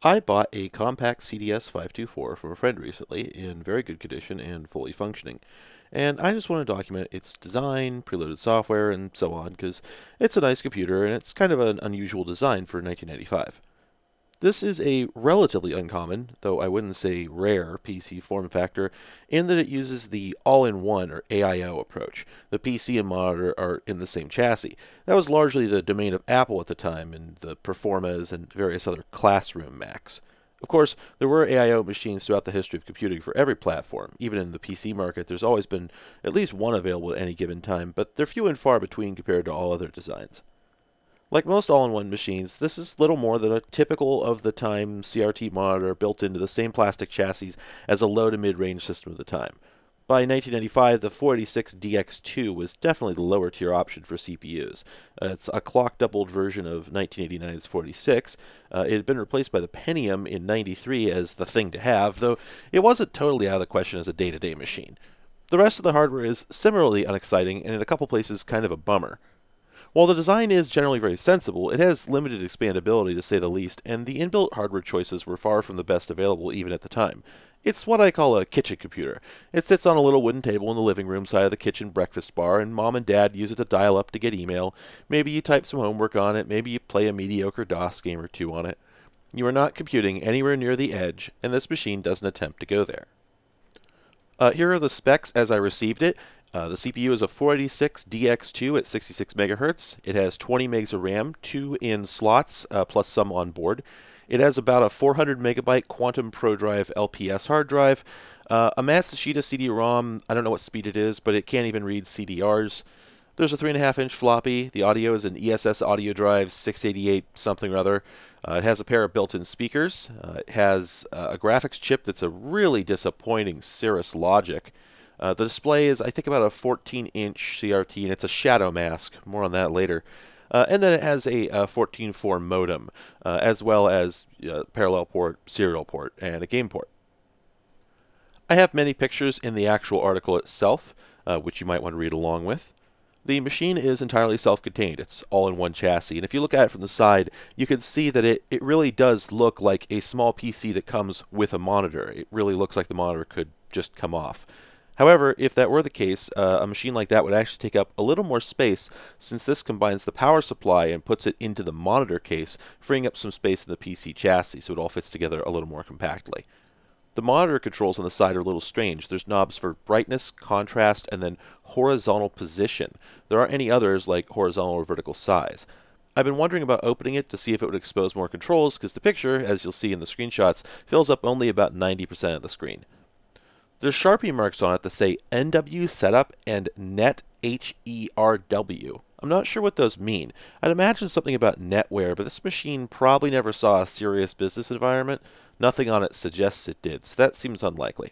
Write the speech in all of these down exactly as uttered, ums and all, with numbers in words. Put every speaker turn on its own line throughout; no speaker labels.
I bought a Compaq C D S five twenty-four from a friend recently in very good condition and fully functioning. And I just want to document its design, preloaded software, and so on, because it's a nice computer and it's kind of an unusual design for nineteen ninety-five. This is a relatively uncommon, though I wouldn't say rare, P C form factor in that it uses the all-in-one or A I O approach. The P C and monitor are in the same chassis. That was largely the domain of Apple at the time and the Performas and various other classroom Macs. Of course, there were A I O machines throughout the history of computing for every platform. Even in the P C market, there's always been at least one available at any given time, but they're few and far between compared to all other designs. Like most all-in-one machines, this is little more than a typical of the time C R T monitor built into the same plastic chassis as a low to mid-range system of the time. By nineteen ninety-five, the four eighty-six D X two was definitely the lower tier option for C P Us. Uh, it's a clock-doubled version of nineteen eighty-nine's forty-six. Uh, it had been replaced by the Pentium in ninety-three as the thing to have, though it wasn't totally out of the question as a day-to-day machine. The rest of the hardware is similarly unexciting and in a couple places kind of a bummer. While the design is generally very sensible, it has limited expandability to say the least, and the inbuilt hardware choices were far from the best available even at the time. It's what I call a kitchen computer. It sits on a little wooden table in the living room side of the kitchen breakfast bar, and mom and dad use it to dial up to get email. Maybe you type some homework on it, maybe you play a mediocre DOS game or two on it. You are not computing anywhere near the edge, and this machine doesn't attempt to go there. Uh, here are the specs as I received it. Uh, the C P U is a four eighty-six D X two at sixty-six megahertz. It has twenty megs of RAM, two in slots, uh, plus some on board. It has about a four hundred megabyte Quantum ProDrive L P S hard drive, uh, a Matsushita C D-ROM. I don't know what speed it is, but it can't even read C D Rs. There's a three point five inch floppy. The audio is an E S S audio drive six eighty-eight something or other. Uh, it has a pair of built-in speakers. Uh, it has uh, a graphics chip that's a really disappointing Cirrus Logic. Uh, the display is, I think, about a fourteen inch C R T, and it's a shadow mask. More on that later. Uh, and then it has a, a fourteen four modem, uh, as well as uh, parallel port, serial port, and a game port. I have many pictures in the actual article itself, uh, which you might want to read along with. The machine is entirely self-contained. It's all in one chassis. And if you look at it from the side, you can see that it, it really does look like a small P C that comes with a monitor. It really looks like the monitor could just come off. However, if that were the case, uh, a machine like that would actually take up a little more space since this combines the power supply and puts it into the monitor case, freeing up some space in the P C chassis so it all fits together a little more compactly. The monitor controls on the side are a little strange. There's knobs for brightness, contrast, and then horizontal position. There aren't any others like horizontal or vertical size. I've been wondering about opening it to see if it would expose more controls because the picture, as you'll see in the screenshots, fills up only about ninety percent of the screen. There's Sharpie marks on it that say N W Setup and Net H E R W. I'm not sure what those mean. I'd imagine something about NetWare, but this machine probably never saw a serious business environment. Nothing on it suggests it did, so that seems unlikely.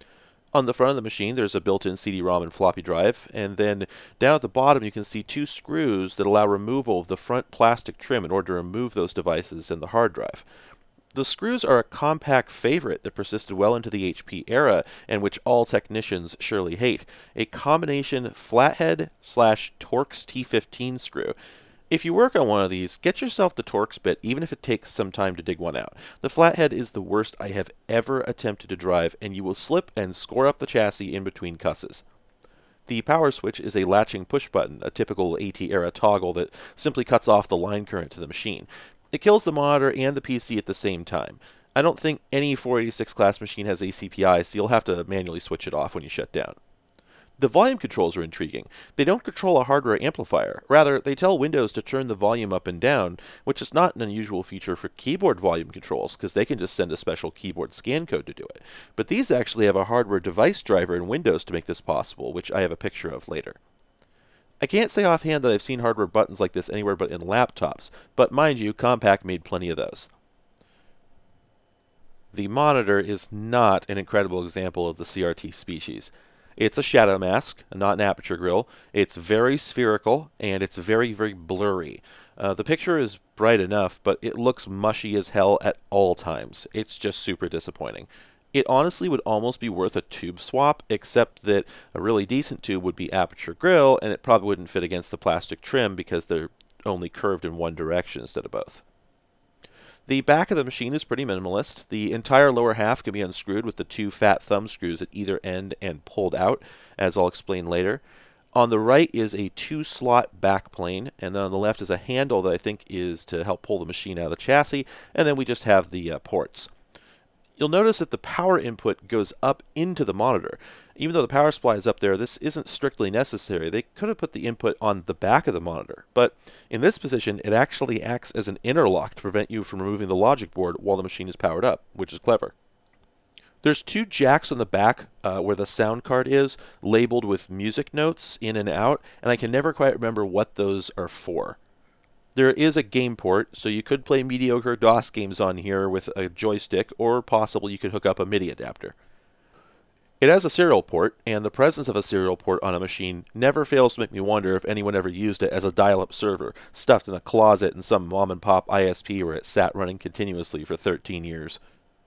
On the front of the machine, there's a built-in C D-ROM and floppy drive, and then down at the bottom you can see two screws that allow removal of the front plastic trim in order to remove those devices in the hard drive. The screws are a Compaq favorite that persisted well into the H P era and which all technicians surely hate. A combination flathead slash Torx T fifteen screw. If you work on one of these, get yourself the Torx bit even if it takes some time to dig one out. The flathead is the worst I have ever attempted to drive and you will slip and score up the chassis in between cusses. The power switch is a latching push button, a typical AT era toggle that simply cuts off the line current to the machine. It kills the monitor and the P C at the same time. I don't think any four eighty-six class machine has A C P I, so you'll have to manually switch it off when you shut down. The volume controls are intriguing. They don't control a hardware amplifier. Rather, they tell Windows to turn the volume up and down, which is not an unusual feature for keyboard volume controls, because they can just send a special keyboard scan code to do it. But these actually have a hardware device driver in Windows to make this possible, which I have a picture of later. I can't say offhand that I've seen hardware buttons like this anywhere but in laptops, but mind you, Compaq made plenty of those. The monitor is not an incredible example of the C R T species. It's a shadow mask, not an aperture grill. It's very spherical, and it's very, very blurry. Uh, the picture is bright enough, but it looks mushy as hell at all times. It's just super disappointing. It honestly would almost be worth a tube swap, except that a really decent tube would be aperture grill, and it probably wouldn't fit against the plastic trim because they're only curved in one direction instead of both. The back of the machine is pretty minimalist. The entire lower half can be unscrewed with the two fat thumb screws at either end and pulled out, as I'll explain later. On the right is a two-slot backplane, and then on the left is a handle that I think is to help pull the machine out of the chassis, and then we just have the uh, ports. You'll notice that the power input goes up into the monitor. Even though the power supply is up there, this isn't strictly necessary. They could have put the input on the back of the monitor, but in this position, it actually acts as an interlock to prevent you from removing the logic board while the machine is powered up, which is clever. There's two jacks on the back uh, where the sound card is, labeled with music notes in and out, and I can never quite remember what those are for. There is a game port, so you could play mediocre DOS games on here with a joystick, or possibly you could hook up a MIDI adapter. It has a serial port, and the presence of a serial port on a machine never fails to make me wonder if anyone ever used it as a dial-up server, stuffed in a closet in some mom-and-pop I S P where it sat running continuously for thirteen years.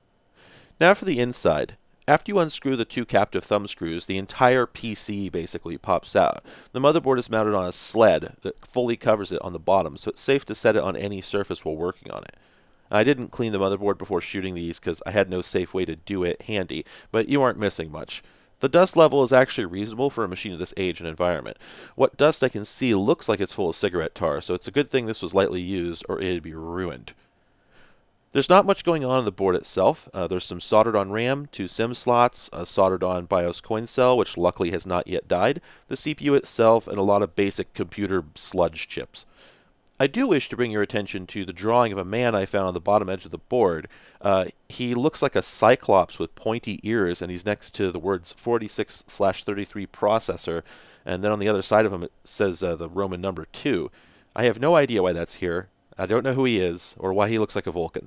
Now for the inside. After you unscrew the two captive thumb screws, the entire P C basically pops out. The motherboard is mounted on a sled that fully covers it on the bottom, so it's safe to set it on any surface while working on it. I didn't clean the motherboard before shooting these because I had no safe way to do it handy, but you aren't missing much. The dust level is actually reasonable for a machine of this age and environment. What dust I can see looks like it's full of cigarette tar, so it's a good thing this was lightly used or it'd be ruined. There's not much going on on the board itself. Uh, there's some soldered on RAM, two SIM slots, a soldered on BIOS coin cell, which luckily has not yet died, the C P U itself, and a lot of basic computer sludge chips. I do wish to bring your attention to the drawing of a man I found on the bottom edge of the board. Uh, he looks like a cyclops with pointy ears, and he's next to the words forty-six slash thirty-three processor, and then on the other side of him it says uh, the Roman number two. I have no idea why that's here. I don't know who he is, or why he looks like a Vulcan.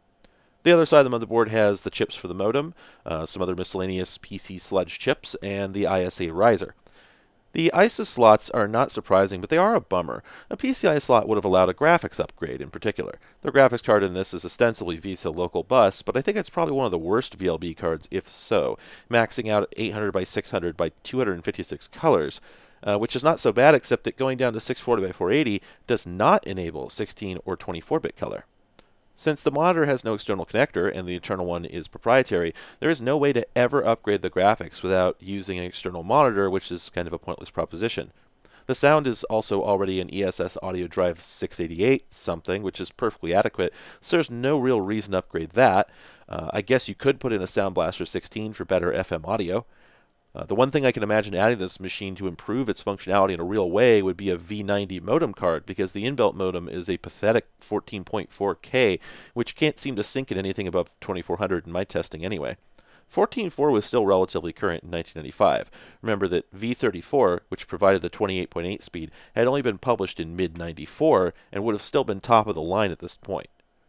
The other side of the motherboard has the chips for the modem, uh, some other miscellaneous P C sludge chips, and the I S A riser. The I S A slots are not surprising, but they are a bummer. A P C I slot would have allowed a graphics upgrade in particular. The graphics card in this is ostensibly VESA local bus, but I think it's probably one of the worst V L B cards if so, maxing out at eight hundred by six hundred by two hundred fifty-six colors. Uh, which is not so bad, except that going down to six forty by four eighty does not enable sixteen or twenty-four bit color. Since the monitor has no external connector and the internal one is proprietary, there is no way to ever upgrade the graphics without using an external monitor, which is kind of a pointless proposition. The sound is also already an E S S Audio Drive six eighty-eight something, which is perfectly adequate, so there's no real reason to upgrade that. Uh, I guess you could put in a Sound Blaster sixteen for better F M audio. Uh, the one thing I can imagine adding to this machine to improve its functionality in a real way would be a V ninety modem card, because the inbuilt modem is a pathetic fourteen point four K, which can't seem to sync at anything above twenty-four hundred in my testing anyway. fourteen point four was still relatively current in nineteen ninety-five. Remember that V thirty-four, which provided the twenty-eight point eight speed, had only been published in mid ninety-four and would have still been top of the line at this point.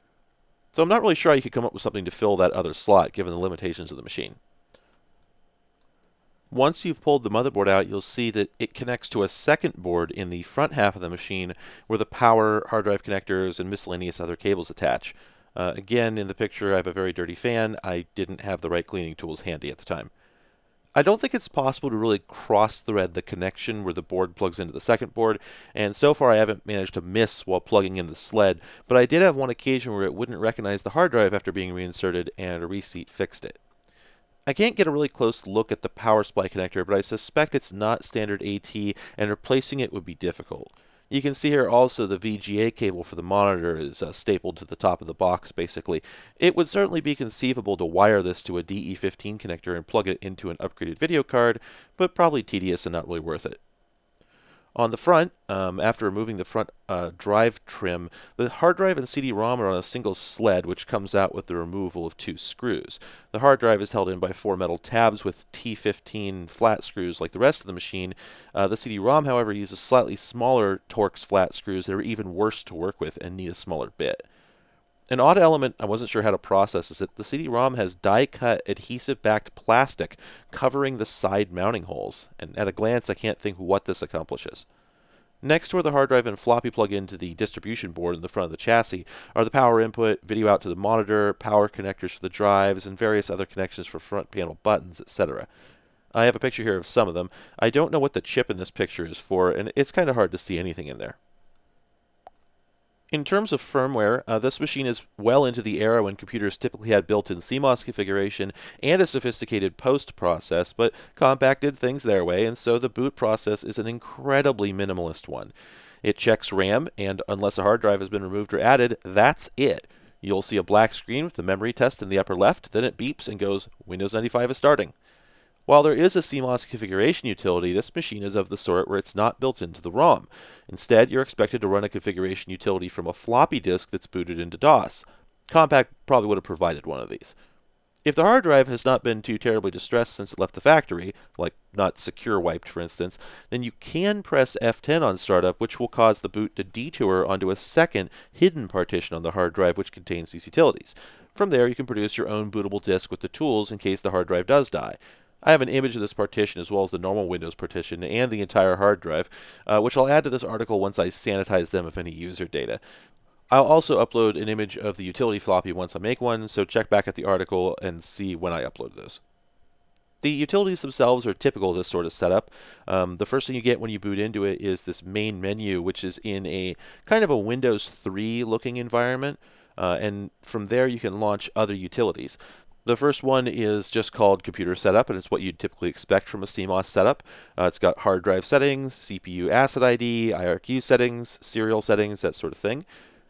So I'm not really sure how you could come up with something to fill that other slot, given the limitations of the machine. Once you've pulled the motherboard out, you'll see that it connects to a second board in the front half of the machine where the power, hard drive connectors, and miscellaneous other cables attach. Uh, again, in the picture, I have a very dirty fan. I didn't have the right cleaning tools handy at the time. I don't think it's possible to really cross-thread the connection where the board plugs into the second board, and so far I haven't managed to miss while plugging in the sled, but I did have one occasion where it wouldn't recognize the hard drive after being reinserted, and a reseat fixed it. I can't get a really close look at the power supply connector, but I suspect it's not standard A T, and replacing it would be difficult. You can see here also the V G A cable for the monitor is uh, stapled to the top of the box, basically. It would certainly be conceivable to wire this to a D E fifteen connector and plug it into an upgraded video card, but probably tedious and not really worth it. On the front, um, after removing the front uh, drive trim, the hard drive and C D ROM are on a single sled, which comes out with the removal of two screws. The hard drive is held in by four metal tabs with T fifteen flat screws like the rest of the machine. Uh, the C D ROM, however, uses slightly smaller Torx flat screws that are even worse to work with and need a smaller bit. An odd element I wasn't sure how to process is that the C D ROM has die-cut adhesive-backed plastic covering the side mounting holes, and at a glance I can't think what this accomplishes. Next to where the hard drive and floppy plug into the distribution board in the front of the chassis are the power input, video out to the monitor, power connectors for the drives, and various other connections for front panel buttons, et cetera. I have a picture here of some of them. I don't know what the chip in this picture is for, and it's kind of hard to see anything in there. In terms of firmware, uh, this machine is well into the era when computers typically had built-in C MOS configuration and a sophisticated post process, but Compaq did things their way, and so the boot process is an incredibly minimalist one. It checks RAM, and unless a hard drive has been removed or added, that's it. You'll see a black screen with the memory test in the upper left, then it beeps and goes, Windows ninety-five is starting. While there is a C MOS configuration utility, this machine is of the sort where it's not built into the ROM. Instead, you're expected to run a configuration utility from a floppy disk that's booted into DOS. Compaq probably would have provided one of these. If the hard drive has not been too terribly distressed since it left the factory, like not secure wiped for instance, then you can press F ten on startup, which will cause the boot to detour onto a second hidden partition on the hard drive which contains these utilities. From there, you can produce your own bootable disk with the tools in case the hard drive does die. I have an image of this partition as well as the normal Windows partition and the entire hard drive, uh, which I'll add to this article once I sanitize them of any user data. I'll also upload an image of the utility floppy once I make one, so check back at the article and see when I upload those. The utilities themselves are typical of this sort of setup. Um, the first thing you get when you boot into it is this main menu, which is in a kind of a Windows three looking environment, uh, and from there you can launch other utilities. The first one is just called Computer Setup, and it's what you'd typically expect from a C MOS setup. Uh, it's got hard drive settings, C P U asset I D, I R Q settings, serial settings, that sort of thing.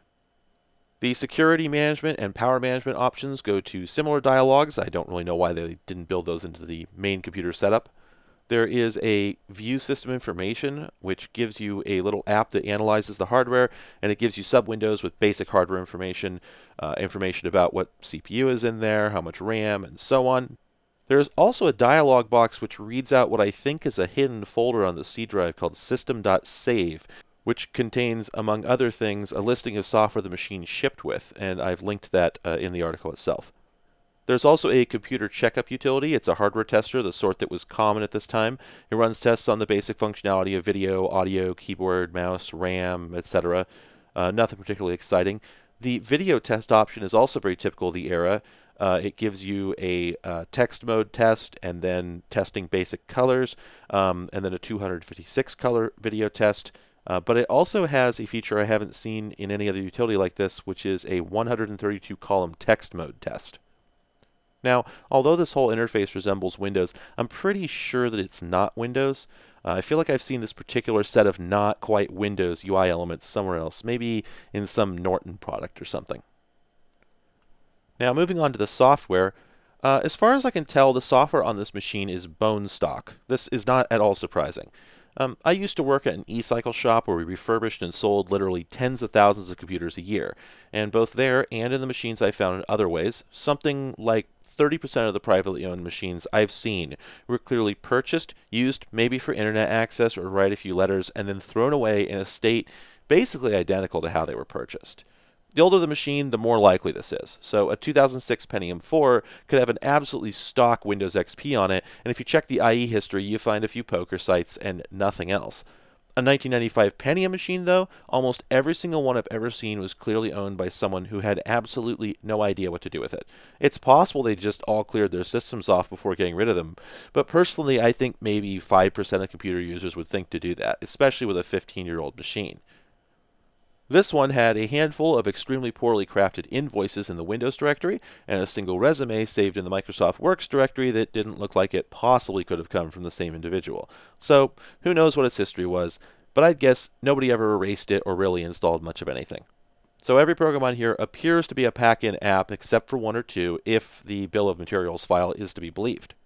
The security management and power management options go to similar dialogues. I don't really know why they didn't build those into the main computer setup. There is a view system information, which gives you a little app that analyzes the hardware, and it gives you sub-windows with basic hardware information, uh, information about what C P U is in there, how much RAM, and so on. There is also a dialog box which reads out what I think is a hidden folder on the C drive called system.save, which contains, among other things, a listing of software the machine shipped with, and I've linked that uh, in the article itself. There's also a computer checkup utility. It's a hardware tester, the sort that was common at this time. It runs tests on the basic functionality of video, audio, keyboard, mouse, RAM, et cetera. Uh, nothing particularly exciting. The video test option is also very typical of the era. Uh, it gives you a uh, text mode test and then testing basic colors, um, and then a two hundred fifty-six color video test. Uh, but it also has a feature I haven't seen in any other utility like this, which is a one hundred thirty-two column text mode test. Now, although this whole interface resembles Windows, I'm pretty sure that it's not Windows. Uh, I feel like I've seen this particular set of not quite Windows U I elements somewhere else, maybe in some Norton product or something. Now, moving on to the software, uh, as far as I can tell, the software on this machine is bone stock. This is not at all surprising. Um, I used to work at an e-cycle shop where we refurbished and sold literally tens of thousands of computers a year, and both there and in the machines I found in other ways, something like thirty percent of the privately owned machines I've seen were clearly purchased, used maybe for internet access or write a few letters, and then thrown away in a state basically identical to how they were purchased. The older the machine, the more likely this is. So a two thousand six Pentium four could have an absolutely stock Windows X P on it, and if you check the I E history, you find a few poker sites and nothing else. A nineteen ninety-five Pentium machine, though, almost every single one I've ever seen was clearly owned by someone who had absolutely no idea what to do with it. It's possible they just all cleared their systems off before getting rid of them, but personally I think maybe five percent of computer users would think to do that, especially with a fifteen-year-old machine. This one had a handful of extremely poorly crafted invoices in the Windows directory, and a single resume saved in the Microsoft Works directory that didn't look like it possibly could have come from the same individual. So, who knows what its history was, but I'd guess nobody ever erased it or really installed much of anything. So every program on here appears to be a pack-in app except for one or two, if the bill of materials file is to be believed.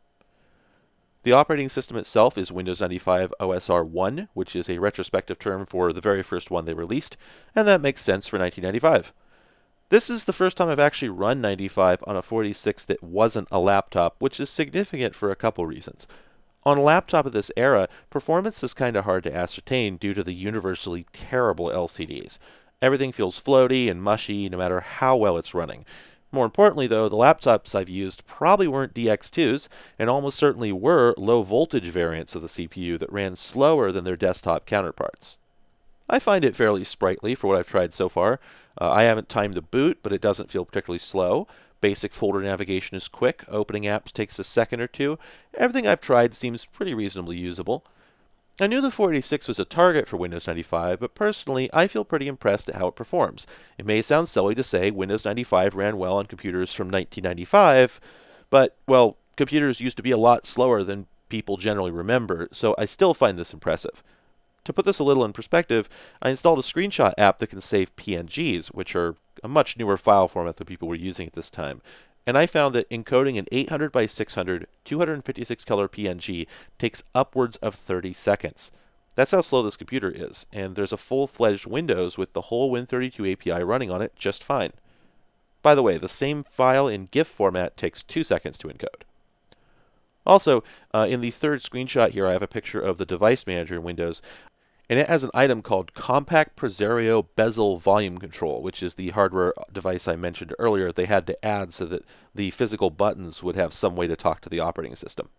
The operating system itself is Windows ninety-five O S R one, which is a retrospective term for the very first one they released, and that makes sense for nineteen ninety-five. This is the first time I've actually run ninety-five on a forty-six that wasn't a laptop, which is significant for a couple reasons. On a laptop of this era, performance is kind of hard to ascertain due to the universally terrible L C Ds. Everything feels floaty and mushy no matter how well it's running. More importantly, though, the laptops I've used probably weren't D X twos, and almost certainly were low-voltage variants of the C P U that ran slower than their desktop counterparts. I find it fairly sprightly for what I've tried so far. Uh, I haven't timed the boot, but it doesn't feel particularly slow. Basic folder navigation is quick. Opening apps takes a second or two. Everything I've tried seems pretty reasonably usable. I knew the four eighty-six was a target for Windows ninety-five, but personally, I feel pretty impressed at how it performs. It may sound silly to say Windows ninety-five ran well on computers from nineteen ninety-five, but, well, computers used to be a lot slower than people generally remember, so I still find this impressive. To put this a little in perspective, I installed a screenshot app that can save P N Gs, which are a much newer file format than people were using at this time. And I found that encoding an eight hundred by six hundred, two hundred fifty-six color P N G takes upwards of thirty seconds. That's how slow this computer is, and there's a full-fledged Windows with the whole Win thirty-two A P I running on it just fine. By the way, the same file in GIF format takes two seconds to encode. Also, uh, in the third screenshot here, I have a picture of the device manager in Windows, and it has an item called Compact Presario Bezel Volume Control, which is the hardware device I mentioned earlier they had to add so that the physical buttons would have some way to talk to the operating system.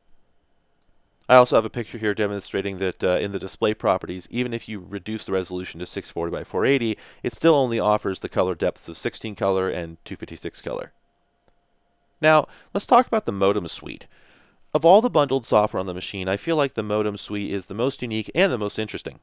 I also have a picture here demonstrating that uh, in the display properties, even if you reduce the resolution to six forty by four eighty, it still only offers the color depths of sixteen color and two fifty-six color. Now, let's talk about the modem suite. Of all the bundled software on the machine, I feel like the modem suite is the most unique and the most interesting.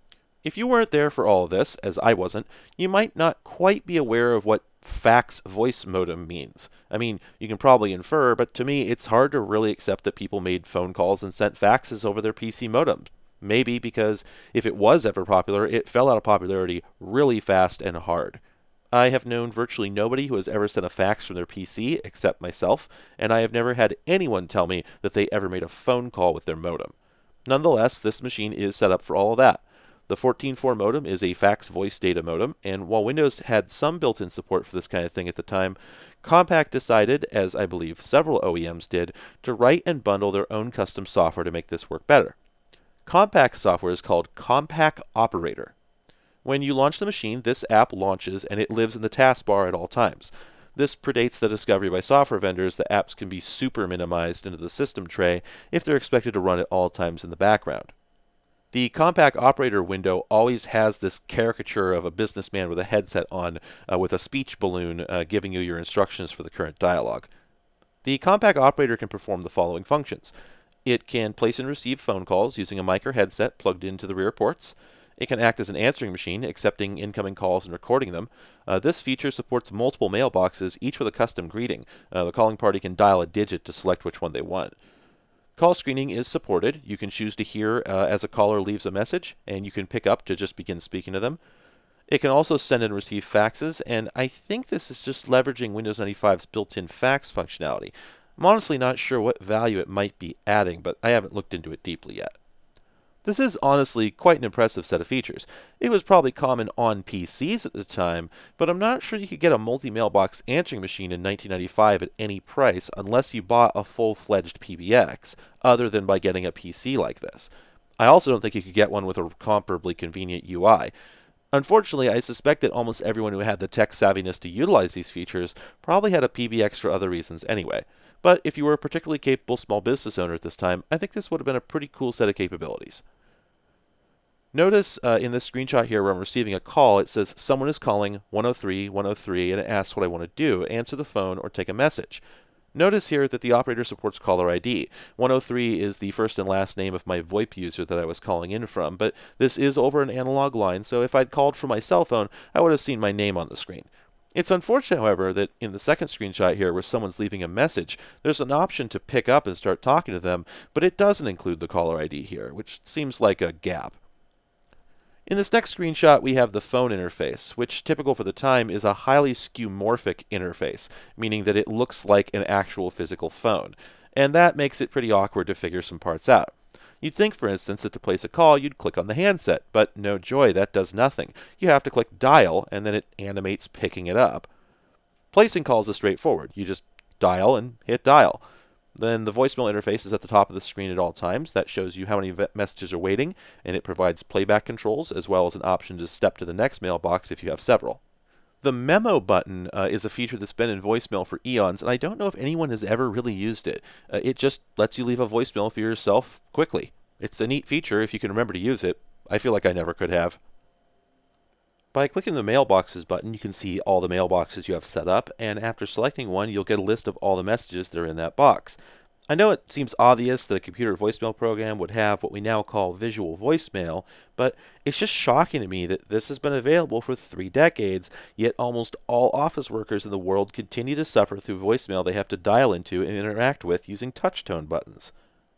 If you weren't there for all of this, as I wasn't, you might not quite be aware of what fax voice modem means. I mean, you can probably infer, but to me it's hard to really accept that people made phone calls and sent faxes over their P C modem. Maybe because if it was ever popular, it fell out of popularity really fast and hard. I have known virtually nobody who has ever sent a fax from their P C except myself, and I have never had anyone tell me that they ever made a phone call with their modem. Nonetheless, this machine is set up for all of that. The fourteen point four modem is a fax voice data modem, and while Windows had some built-in support for this kind of thing at the time, Compaq decided, as I believe several O E Ms did, to write and bundle their own custom software to make this work better. Compaq's software is called Compaq Operator. When you launch the machine, this app launches and it lives in the taskbar at all times. This predates the discovery by software vendors that apps can be super minimized into the system tray if they're expected to run at all times in the background. The Compaq Operator window always has this caricature of a businessman with a headset on uh, with a speech balloon uh, giving you your instructions for the current dialogue. The Compaq Operator can perform the following functions. It can place and receive phone calls using a mic or headset plugged into the rear ports. It can act as an answering machine, accepting incoming calls and recording them. Uh, this feature supports multiple mailboxes, each with a custom greeting. Uh, the calling party can dial a digit to select which one they want. Call screening is supported. You can choose to hear uh, as a caller leaves a message, and you can pick up to just begin speaking to them. It can also send and receive faxes, and I think this is just leveraging Windows ninety-five's built-in fax functionality. I'm honestly not sure what value it might be adding, but I haven't looked into it deeply yet. This is honestly quite an impressive set of features. It was probably common on P Cs at the time, but I'm not sure you could get a multi-mailbox answering machine in nineteen ninety-five at any price unless you bought a full-fledged P B X, other than by getting a P C like this. I also don't think you could get one with a comparably convenient U I. Unfortunately, I suspect that almost everyone who had the tech savviness to utilize these features probably had a P B X for other reasons anyway. But if you were a particularly capable small business owner at this time, I think this would have been a pretty cool set of capabilities. Notice uh, in this screenshot here where I'm receiving a call, it says someone is calling one oh three, one oh three, and it asks what I want to do, answer the phone, or take a message. Notice here that the operator supports caller I D. one oh three is the first and last name of my VoIP user that I was calling in from, but this is over an analog line, so if I'd called from my cell phone, I would have seen my name on the screen. It's unfortunate, however, that in the second screenshot here where someone's leaving a message, there's an option to pick up and start talking to them, but it doesn't include the caller I D here, which seems like a gap. In this next screenshot, we have the phone interface, which, typical for the time, is a highly skeuomorphic interface, meaning that it looks like an actual physical phone, and that makes it pretty awkward to figure some parts out. You'd think, for instance, that to place a call, you'd click on the handset, but no joy, that does nothing. You have to click dial, and then it animates picking it up. Placing calls is straightforward. You just dial and hit dial. Then the voicemail interface is at the top of the screen at all times. That shows you how many messages are waiting, and it provides playback controls as well as an option to step to the next mailbox if you have several. The memo button uh, is a feature that's been in voicemail for eons, and I don't know if anyone has ever really used it. Uh, it just lets you leave a voicemail for yourself quickly. It's a neat feature if you can remember to use it. I feel like I never could have. By clicking the Mailboxes button, you can see all the mailboxes you have set up, and after selecting one, you'll get a list of all the messages that are in that box. I know it seems obvious that a computer voicemail program would have what we now call visual voicemail, but it's just shocking to me that this has been available for three decades, yet almost all office workers in the world continue to suffer through voicemail they have to dial into and interact with using touch-tone buttons.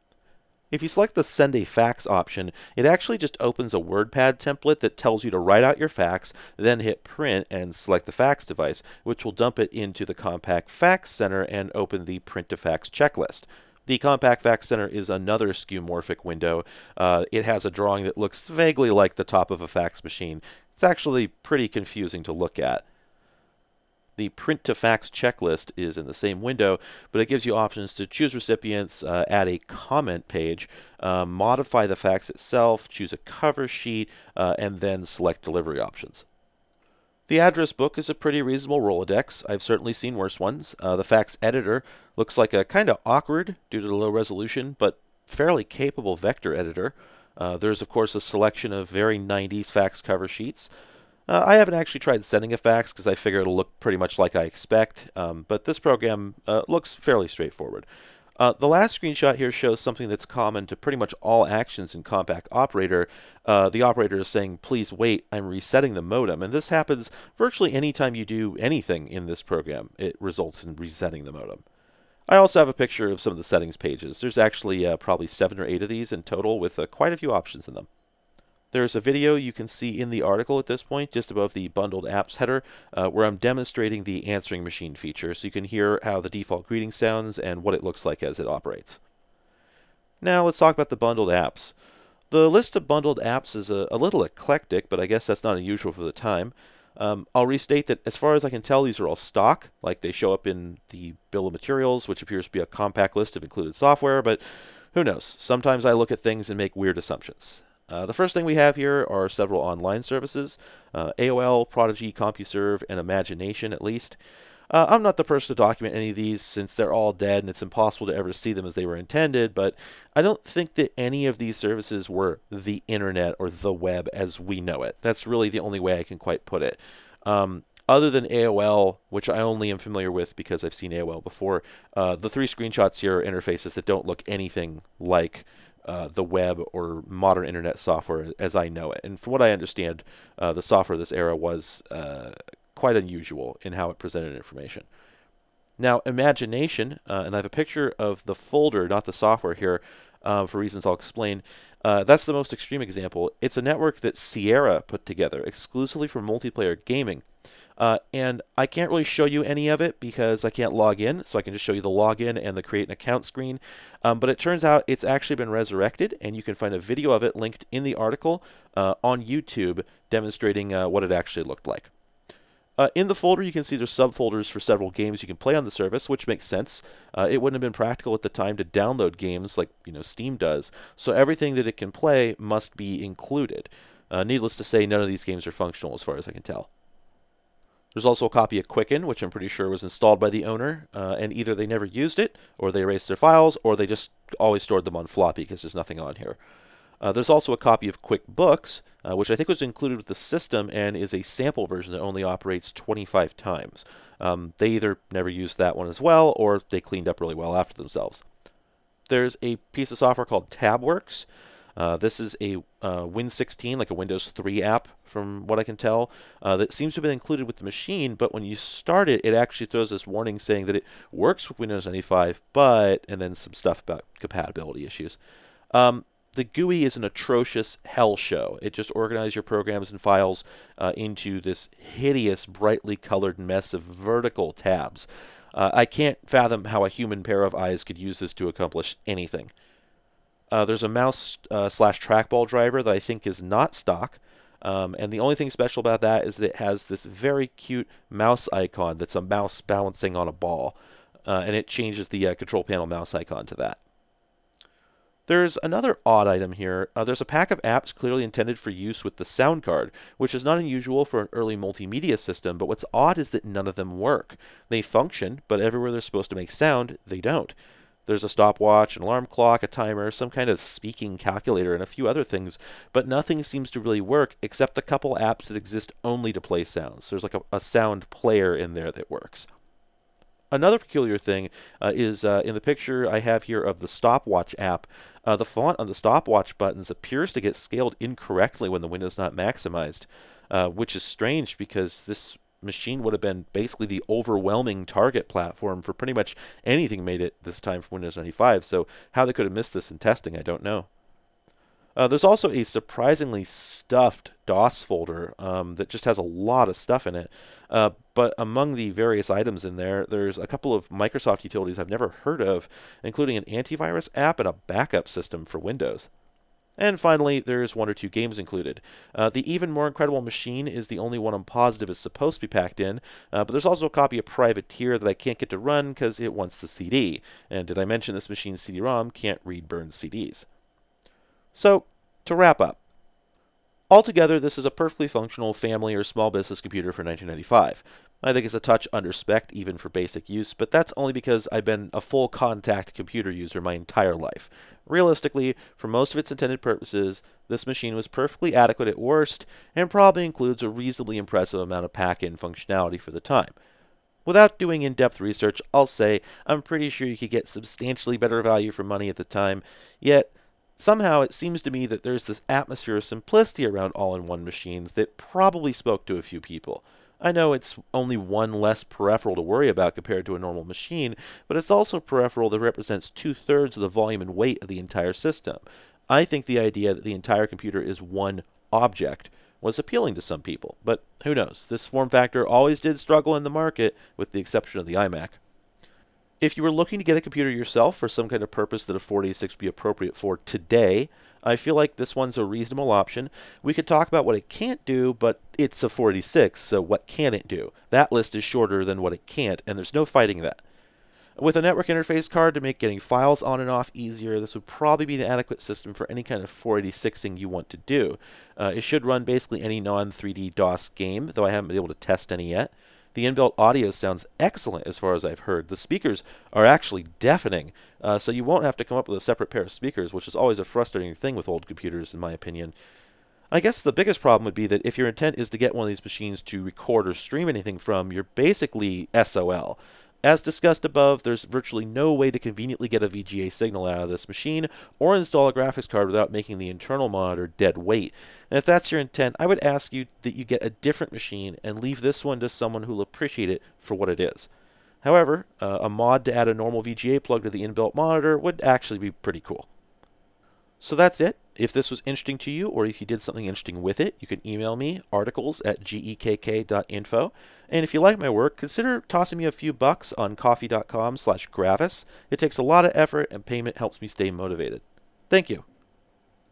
If you select the Send a Fax option, it actually just opens a WordPad template that tells you to write out your fax, then hit print and select the fax device, which will dump it into the Compact Fax Center and open the Print to Fax checklist. The Compact Fax Center is another skeuomorphic window. Uh, it has a drawing that looks vaguely like the top of a fax machine. It's actually pretty confusing to look at. The print to fax checklist is in the same window, but it gives you options to choose recipients, uh, add a comment page, uh, modify the fax itself, choose a cover sheet, uh, and then select delivery options. The address book is a pretty reasonable Rolodex. I've certainly seen worse ones. Uh, the fax editor looks like a kind of awkward due to the low resolution, but fairly capable vector editor. Uh, there's, of course, a selection of very nineties fax cover sheets. Uh, I haven't actually tried sending a fax because I figure it'll look pretty much like I expect, um, but this program uh, looks fairly straightforward. Uh, the last screenshot here shows something that's common to pretty much all actions in Compact Operator. Uh, the operator is saying, please wait, I'm resetting the modem, and this happens virtually anytime you do anything in this program. It results in resetting the modem. I also have a picture of some of the settings pages. There's actually uh, probably seven or eight of these in total with uh, quite a few options in them. There's a video you can see in the article at this point, just above the bundled apps header, uh, where I'm demonstrating the answering machine feature, so you can hear how the default greeting sounds and what it looks like as it operates. Now let's talk about the bundled apps. The list of bundled apps is a, a little eclectic, but I guess that's not unusual for the time. Um, I'll restate that as far as I can tell, these are all stock, like they show up in the bill of materials, which appears to be a compact list of included software, but who knows? Sometimes I look at things and make weird assumptions. Uh, the first thing we have here are several online services, uh, A O L, Prodigy, CompuServe, and Imagination at least. Uh, I'm not the person to document any of these since they're all dead and it's impossible to ever see them as they were intended, but I don't think that any of these services were the internet or the web as we know it. That's really the only way I can quite put it. Um, other than A O L, which I only am familiar with because I've seen A O L before, uh, the three screenshots here are interfaces that don't look anything like Uh, the web or modern internet software as I know it. And from what I understand, uh, the software of this era was uh, quite unusual in how it presented information. Now, Imagination, uh, and I have a picture of the folder, not the software here, uh, for reasons I'll explain. Uh, that's the most extreme example. It's a network that Sierra put together exclusively for multiplayer gaming. Uh, and I can't really show you any of it because I can't log in, so I can just show you the login and the create an account screen. Um, but it turns out it's actually been resurrected, and you can find a video of it linked in the article uh, on YouTube demonstrating uh, what it actually looked like. Uh, in the folder, you can see there's subfolders for several games you can play on the service, which makes sense. Uh, it wouldn't have been practical at the time to download games like you know Steam does, so everything that it can play must be included. Uh, needless to say, none of these games are functional as far as I can tell. There's also a copy of Quicken, which I'm pretty sure was installed by the owner, uh, and either they never used it, or they erased their files, or they just always stored them on floppy because there's nothing on here. Uh, there's also a copy of QuickBooks, uh, which I think was included with the system and is a sample version that only operates twenty-five times. Um, they either never used that one as well, or they cleaned up really well after themselves. There's a piece of software called TabWorks. Uh, this is a uh, Win sixteen, like a Windows three app, from what I can tell, uh, that seems to have been included with the machine, but when you start it, it actually throws this warning saying that it works with Windows ninety-five, but, and then some stuff about compatibility issues. Um, the G U I is an atrocious hell show. It just organizes your programs and files uh, into this hideous, brightly colored mess of vertical tabs. Uh, I can't fathom how a human pair of eyes could use this to accomplish anything. Uh, there's a mouse uh, slash trackball driver that I think is not stock. Um, and the only thing special about that is that it has this very cute mouse icon that's a mouse balancing on a ball. Uh, and it changes the uh, control panel mouse icon to that. There's another odd item here. Uh, there's a pack of apps clearly intended for use with the sound card, which is not unusual for an early multimedia system, but what's odd is that none of them work. They function, but everywhere they're supposed to make sound, they don't. There's a stopwatch, an alarm clock, a timer, some kind of speaking calculator, and a few other things, but nothing seems to really work except a couple apps that exist only to play sounds. There's like a, a sound player in there that works. Another peculiar thing uh, is uh, in the picture I have here of the stopwatch app, uh, the font on the stopwatch buttons appears to get scaled incorrectly when the window's not maximized, uh, which is strange because this machine would have been basically the overwhelming target platform for pretty much anything made it this time for Windows ninety-five. So how they could have missed this in testing, I don't know. Uh, there's also a surprisingly stuffed DOS folder um, that just has a lot of stuff in it. Uh, but among the various items in there, there's a couple of Microsoft utilities I've never heard of, including an antivirus app and a backup system for Windows. And finally, there's one or two games included. Uh, the Even More Incredible Machine is the only one I'm positive is supposed to be packed in, uh, but there's also a copy of Privateer that I can't get to run because it wants the C D. And did I mention this machine's C D ROM can't read burned C Ds? So, to wrap up, altogether this is a perfectly functional family or small business computer for nineteen ninety-five. I think it's a touch under-spec'd even for basic use, but that's only because I've been a full contact computer user my entire life. Realistically, for most of its intended purposes, this machine was perfectly adequate at worst, and probably includes a reasonably impressive amount of pack-in functionality for the time. Without doing in-depth research, I'll say I'm pretty sure you could get substantially better value for money at the time, yet somehow it seems to me that there's this atmosphere of simplicity around all-in-one machines that probably spoke to a few people. I know it's only one less peripheral to worry about compared to a normal machine, but it's also a peripheral that represents two-thirds of the volume and weight of the entire system. I think the idea that the entire computer is one object was appealing to some people, but who knows? This form factor always did struggle in the market, with the exception of the iMac. If you were looking to get a computer yourself for some kind of purpose that a four eighty-six would be appropriate for today, I feel like this one's a reasonable option. We could talk about what it can't do, but it's a four eighty-six, so what can it do? That list is shorter than what it can't, and there's no fighting that. With a network interface card to make getting files on and off easier, this would probably be an adequate system for any kind of four eighty-sixing you want to do. Uh, it should run basically any non three D DOS game, though I haven't been able to test any yet. The inbuilt audio sounds excellent as far as I've heard. The speakers are actually deafening, uh, so you won't have to come up with a separate pair of speakers, which is always a frustrating thing with old computers, in my opinion. I guess the biggest problem would be that if your intent is to get one of these machines to record or stream anything from, you're basically S O L. As discussed above, there's virtually no way to conveniently get a V G A signal out of this machine or install a graphics card without making the internal monitor dead weight. And if that's your intent, I would ask you that you get a different machine and leave this one to someone who'll appreciate it for what it is. However, uh, a mod to add a normal V G A plug to the inbuilt monitor would actually be pretty cool. So that's it. If this was interesting to you, or if you did something interesting with it, you can email me, articles at gekk dot info. And if you like my work, consider tossing me a few bucks on coffee dot com slash gravis. It takes a lot of effort, and payment helps me stay motivated. Thank you.